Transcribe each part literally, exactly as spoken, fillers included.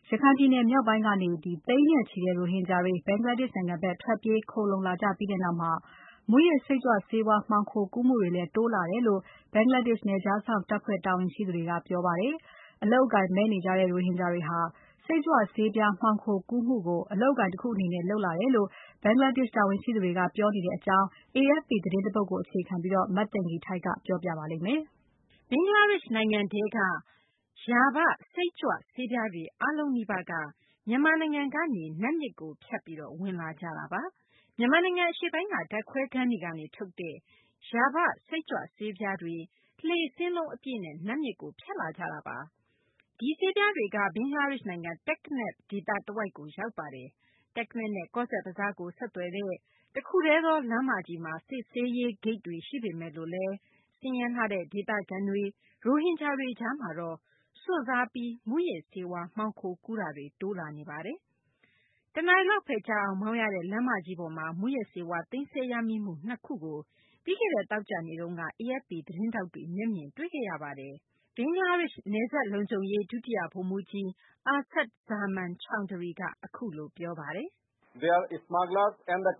ရခိုင်ပြည်နယ်မြောက်ပိုင်းကနေ သိန်းနဲ့ချီတဲ့ရိုဟင်ဂျာတွေ ဘင်္ဂလားဒေ့ရှ်နိုင်ငံဘက်ထွက်ပြေးခိုလှုံလာကြပြီးနောက်မှာ မူးယစ်စိတ်ကြွဆေးဝါးမှောင်ခိုကူးမှုတွေလည်း တိုးလာတယ်လို့ ဘင်္ဂလားဒေ့ရှ်နယ်ခြားစောင့်တပ်ဖွဲ့တာဝန်ရှိသူတွေက ပြောပါတယ်။ အလုပ်အကိုင်မဲ့နေကြတဲ့ ရိုဟင်ဂျာတွေဟာ စိတ်ကြွဆေးပြားမှောင်ခိုကူးမှုကို အလုပ်အကိုင်တခုအနေနဲ့ လုပ်လာတယ်လို့ ဘင်္ဂလားဒေ့ရှ်တာဝန်ရှိသူတွေက ပြောနေတဲ့အကြောင်း A F P သတင်းတပုဒ်ကို အခြေခံပြီး မသိင်္ဂ ီထိုက် ပြောပြပါမယ်။ ဘင်္ဂလားဒေ့ရှ်နိုင်ငံထဲက ရာဘ စိတ်ကြွဆေးပြားတွေအားလုံးနီးပါးက မြန်မာနိုင်ငံကနေ နတ်မြစ်ကိုဖြတ်ပြီး ဝင်လာကြတာပါ။ မြန်မာနိုင်ငံအရှေ့ပိုင်းက ဓာတ်ခွဲခန်းတွေကနေထုတ်တဲ့ ရာဘ စိတ်ကြွဆေးပြားတွေ လှေစင်းလုံးအပြည့်နဲ့ နတ်မြစ်ကို ဖြတ်လာကြတာပါ။ ဒီဆေးပြားတွေက ဘင်္ဂလားဒေ့ရှ်နိုင်ငံ Teknaf ဒေသတဝိုက်ကို ရောက်ရှိပါတယ်။ Teknaf နဲ့ ကော့ဇက်ဘဇားကို ဆက်သွယ်တဲ့ တခုတည်းသော လမ်းမကြီးမှာ စစ်ဆေးရေးဂိတ်တွေရှိပေမယ့်လို့လည်း ဆင်းရဲလှတဲ့ ဒေသခံတွေ၊ ရိုဟင်ဂျာတွေကြားမှာတော့ စွန့်စားပြီး မူးယစ်ဆေးဝါးမှောင်ခိုကူးတာတွေ တိုးလာနေပါတယ်။ တနာရီလောက်ပဲကြာအောင်မောင်းရတဲ့ လမ်းမကြီးပေါ်မှာ မူးယစ်ဆေးဝါးသိမ်းဆည်းရမိမှု နှစ် ခုကို ပြီးခဲ့တဲ့ သောကြာနေ့တုန်းက A F P သတင်းထောက်တွေ မျက်မြင်တွေ့ခဲ့ရပါတယ်။ ဘင်္ဂလားဒေ့ရှ် နယ်စပ်လုံခြုံရေး ဒုတိယဗိုလ်မှူးကြီး Asadud Zaman Chowdhury က အခုလို ပြောပါတယ်။ “ရိုဟင်ဂျာ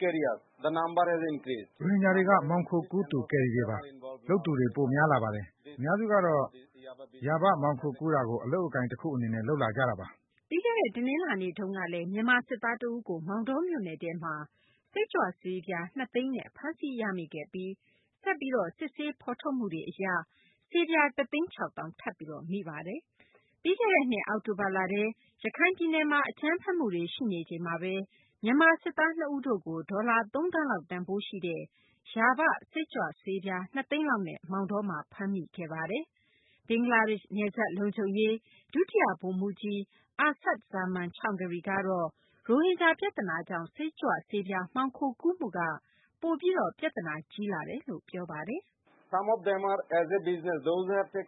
တွေက မှောင်ခိုကူးသူ ကယ်ရီတွေပါ။ လုပ်သူတွေ ပိုများလာပါတယ်။ အများစုကတော့ ရာဘ မှောင်ခိုကူးတာကို အလုပ်အကိုင်တခုအနေနဲ့ လုပ်လာကြတာပါ။ ” ပြီးခဲ့တဲ့ တနင်္လာနေ့တုန်းကလည်း မြန်မာစစ်သားတဦးကို မောင်တောမြို့နယ်ထဲမှာ စိတ်ကြွဆေးပြား ၂ သိန်းနဲ့ ဖမ်းဆီးရမိခဲ့ပြီး ဆက်ပြီး စစ်ဆေးဖော်ထုတ်မှုတွေအရ ဆေးပြား ၁ သိန်း ၆ သောင်း ထပ်ပြီး မိပါတယ်။ ပြီးခဲ့တဲ့နှစ် အောက်တိုဘာလထဲ ရခိုင်ပြည်နယ်မှာ အကြမ်းဖက်မှုတွေရှိနေချိန်မှာပဲ မြန်မာစစ်သား ၂ ဦးတို့ကို ဒေါ်လာ ၃ သန်းလောက်တန်ဖိုးရှိတဲ့ ရာဘ စိတ်ကြွဆေးပြား ၂ သိန်းလောက်နဲ့ မောင်တောမှာ ဖမ်းမိခဲ့ပါတယ်။ ဘင်္ဂလားဒေ့ရှ် နယ်စပ်လုံခြုံရေး ဒုတိယဗိုလ်မှူးကြီး Asadud Zaman Chowdhury ကတော့ ရိုဟင်ဂျာပြဿနာကြောင့် စိတ်ကြွဆေးပြားမှောင်ခိုကူးမှုက ပိုပြီး ပြဿနာကြီးလာတယ်လို့ ပြောပါတယ်။ “တချို့က စီးပွားရေးလုပ်ငန်းတွေ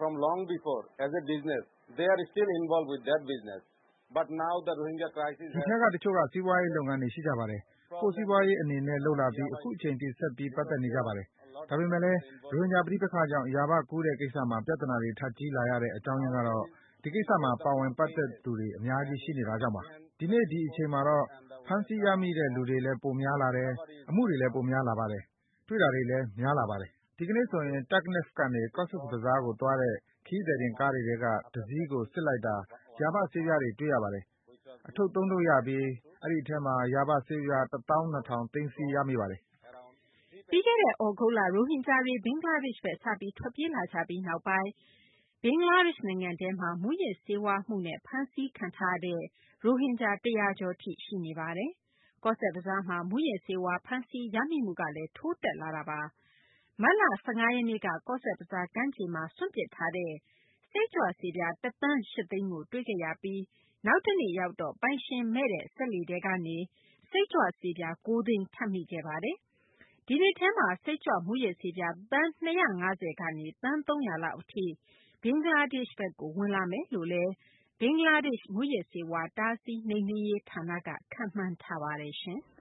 ရှိကြပါတယ်။ ကိုယ့်စီးပွားရေးအနေနဲ့ လုပ်လာပြီး အခုအချိန်ထိ ဆက်ပြီး ပတ်သက်နေကြပါတယ်။ ဒါပေမယ့်လည်း ရိုဟင်ဂျာပဋိပက္ခကြောင့် ရာဘကူးတဲ့ကိစ္စမှာ ပြဿနာတွေ ထပ်ကြီးလာရတဲ့ အကြောင်းရင်းကတော့ ဒီကိစ္စမှာ ပါဝင်ပတ်သက်သူတွေ အများကြီးရှိနေတာကြောင့်ပါ။ ဒီနေ့ ဒီအချိန်မှာတော့ ဖမ်းဆီးရမိတဲ့လူတွေလည်း ပိုများလာတယ်။ အမှုတွေလည်း ပိုများလာပါတယ်။ တွေ့တာတွေလည်း များလာပါတယ်။ ဒီကနေ့ဆိုရင် Teknaf ကနေ Cox's Bazar ကိုသွားတဲ့ ခရီးသည်တင်ကားတွေထဲက တစီးကို စစ်လိုက်တာ ရာဘဆေးပြားတွေ တွေ့ရပါတယ်။ အထုပ် သုံး ထုပ်ရပြီး အဲဒီထဲမှာ ရာဘဆေးပြား ၁ သောင်း ၂ ထောင် သိမ်းဆည်းရမိပါတယ်။ ” ပြီးခဲ့တဲ့ သြဂုတ်လ ရိုဟင်ဂျာတွေ ဘင်္ဂလားဒေ့ရှ်ဘက် စပြီး ထွက်ပြေးလာကြပြီးနောက်ပိုင်း ဘင်္ဂလားဒေ့ရှ်နိုင်ငံထဲမှာ မူးယစ်ဆေးဝါးမှုနဲ့ ဖမ်းဆီးခံထားရတဲ့ ရိုဟင်ဂျာ ၁၀၀ ကျော်ထိ ရှိနေပါတယ်။ Cox's Bazar မှာ မူးယစ်ဆေးဝါး ဖမ်းဆီးရမိမှုကလည်း ထိုးတက်လာတာပါ။ မတ်လ ၁၅ ရက်နေ့က Cox's Bazar ကမ်းခြေမှာ စွန့်ပစ်ထားတဲ့ စိတ်ကြွဆေးပြား ၁ သန်း ၈ သိန်းကို တွေ့ခဲ့ရပြီး နောက်တနေ့ရောက်တော့ ပိုင်ရှင်မဲ့တဲ့ စက်လှေထဲကနေ စိတ်ကြွဆေးပြား ၉ သိန်း ထပ်မိခဲ့ပါတယ်။ ဒီနှစ်ထဲမှာ စိတ်ကြွမူးယစ်ဆေးပြား သန်း ၂၅၀ ကနေ သန်း ၃၀၀ လောက်အထိ ဘင်္ဂလားဒေ့ရှ်ဘက်ကို ဝင်လာမယ်လို့လည်း ဘင်္ဂလားဒေ့ရှ် မူးယစ်ဆေးဝါး တားဆီးနှိမ်နင်းရေးဌာနက ခန့်မှန်းထားပါတယ်။